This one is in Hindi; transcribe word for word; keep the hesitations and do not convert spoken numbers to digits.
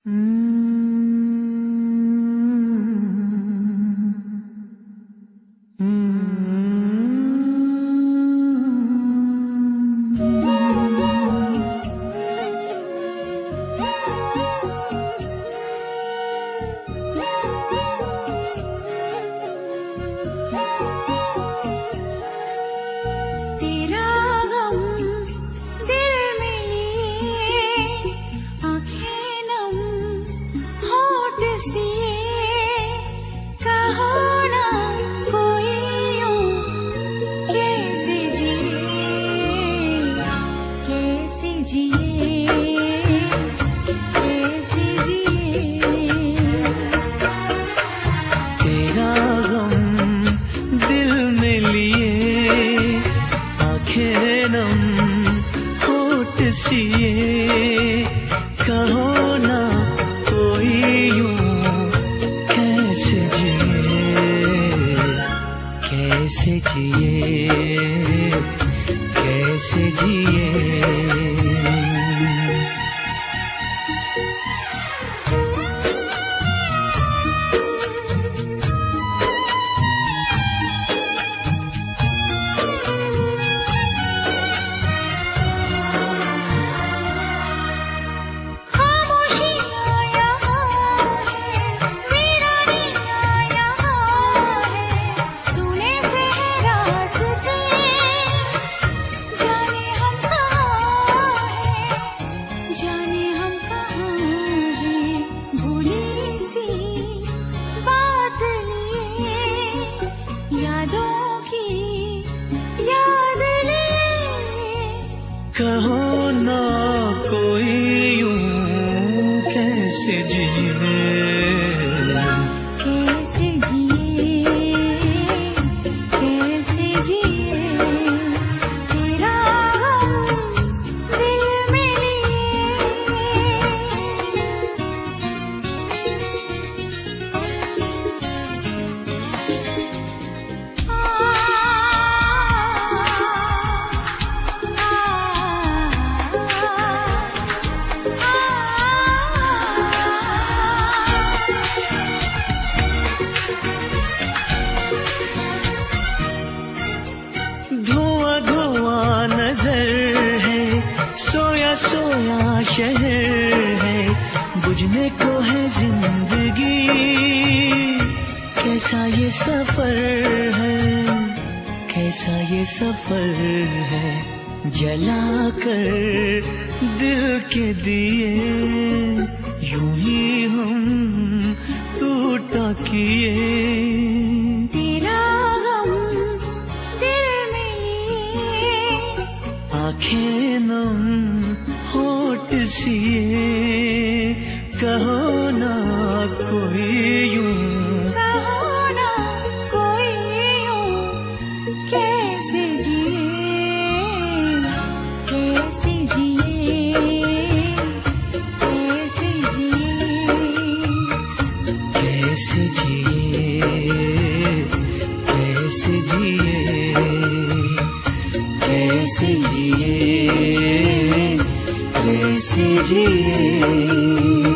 कहो ना कोई यूं कैसे जिए, कैसे जिए, कैसे जिए। कहो ना कोई यूं कैसे जिए, कैसे जिए, कैसे जिए। तेरा गम दिल में सोया शहर है, बुझने को है जिंदगी। कैसा ये सफर है, कैसा ये सफर है, जला कर दिल के दिए यूं ही हम टूटा किए। तेरा गम दिल में, आंखें नम होठ सिए, कहो ना कोई यूं, कहो ना कोई यूं कैसे जिए, कैसे जिए, कैसे जिए, कैसे जिए, कैसे जिए, कैसे जिए, कैसे जिए।